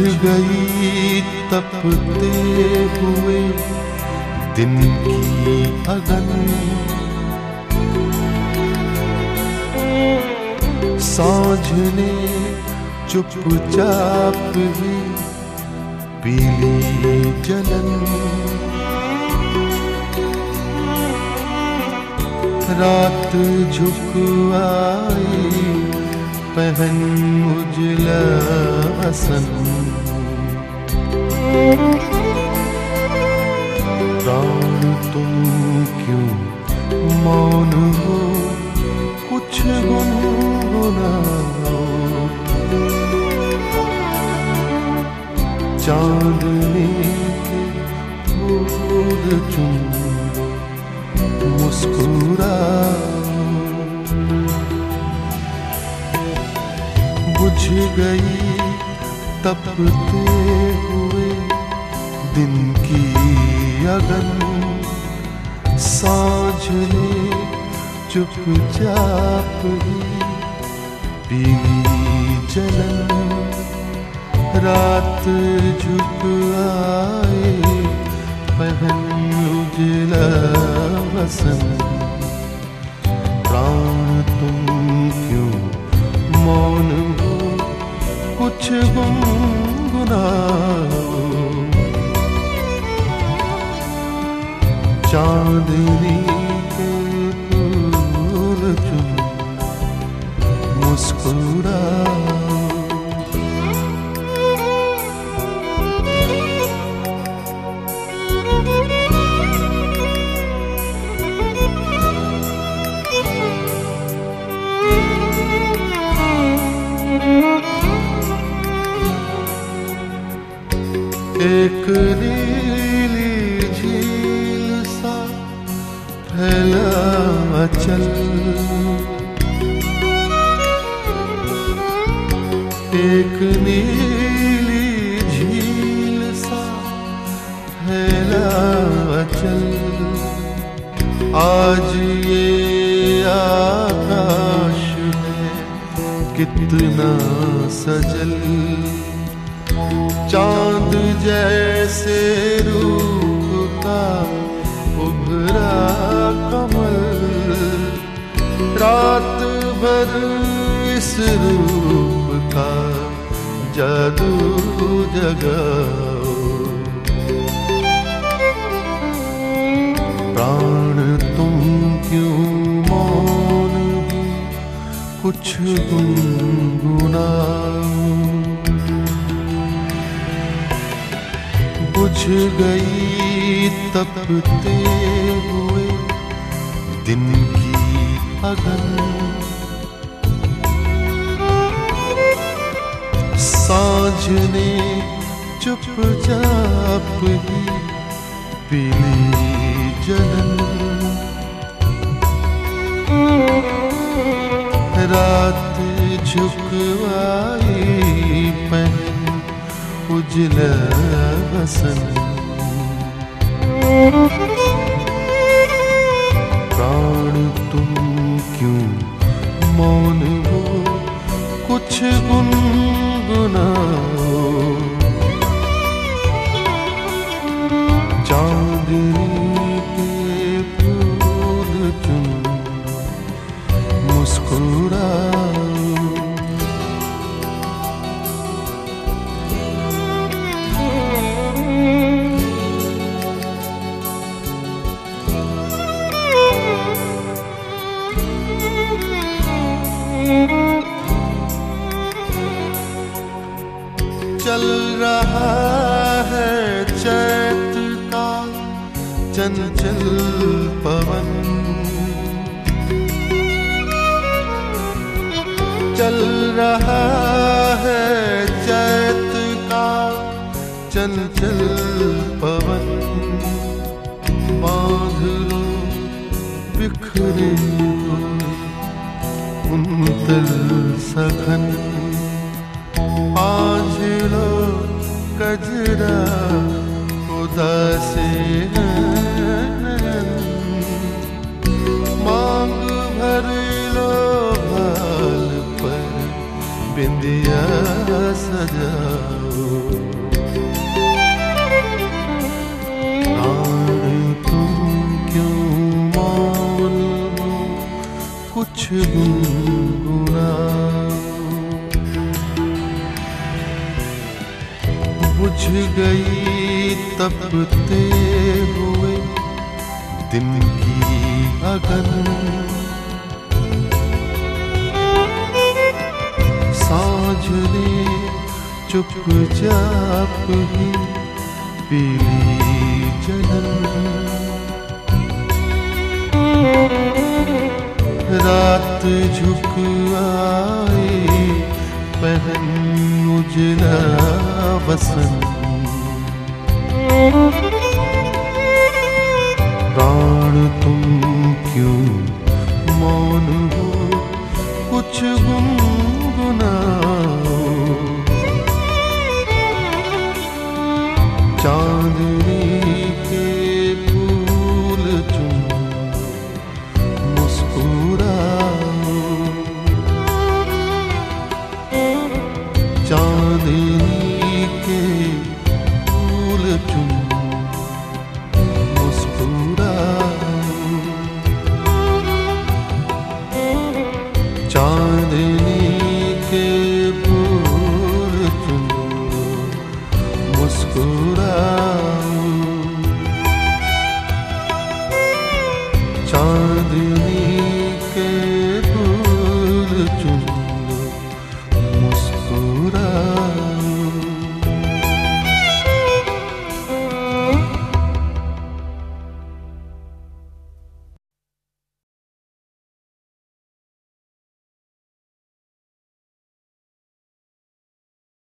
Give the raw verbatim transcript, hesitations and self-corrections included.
गई तपते हुए दिन की अगन, सांझ ने चुपचाप ही पीली जलन। रात झुक आई पहन उजला हसन, प्राण तुम क्यों मौन हो, कुछ गुनगुनाओ। चांदनी के फूल चुन मुस्कुराओ। बुझ गई तपते हुए दिन की अगन, सांझ ने चुपचाप ही पीली जलन। रात झुक आए पहन उजला हसन, प्राण तुम क्यों मौन हो, कुछ गुनगुनाओ। चांदनी के फूल चुन मुस्कुराओ। एक नीली झील सा फैला चल, एक नीली झील सा फैला चल। आज ये आकाश है कितना सजल, चांद जैसे रूप का उभरा कमल। रात भर इस रूप का जादू जगाओ। प्राण तुम क्यों मौन हो, कुछ गुनगुनाओ। बुझ गई तपते हुए दिन की अगन, सांझ ने चुपचाप ही पीली जलन। रात झुक आई पहन उजला हसन, प्राण तुम क्यों मौन हो, कुछ गुनगुनाओ। चांदनी के फूल चुन मुस्कुराओ। चल रहा है चैत का चंचल पवन, चल रहा है चैत का चंचल पवन। बांध लो बिखरे हुए कुंतल सघन, आज लो कजरा उदासी नयन। मांग भर लो भाल पर बिंदिया सजाओ। कुछ गुनगुनाओ। बुझ गई तपते हुए दिन की अगन, सांझ ने चुपचाप ही पीली जलन। रात झुक आई पहन उजला वसन, प्राण तुम क्यों मौन हो, कुछ गुनगुनाओ। चांदनी के फूल चुन चांदनी के फूल चुन